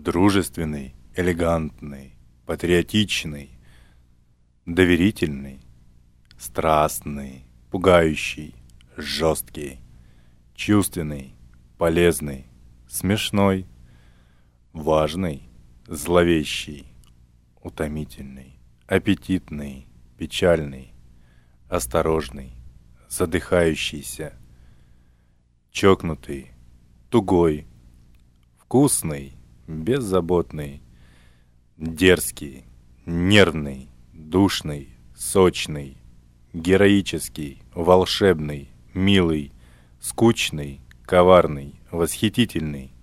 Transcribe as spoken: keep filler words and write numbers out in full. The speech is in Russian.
дружественный, элегантный, патриотичный, доверительный, страстный, пугающий, жесткий, чувственный, полезный, смешной, важный, зловещий, утомительный, аппетитный, печальный, осторожный, задыхающийся, чокнутый, тугой, вкусный, беззаботный, дерзкий, нервный, душный, сочный, героический, волшебный, милый, скучный, коварный, восхитительный,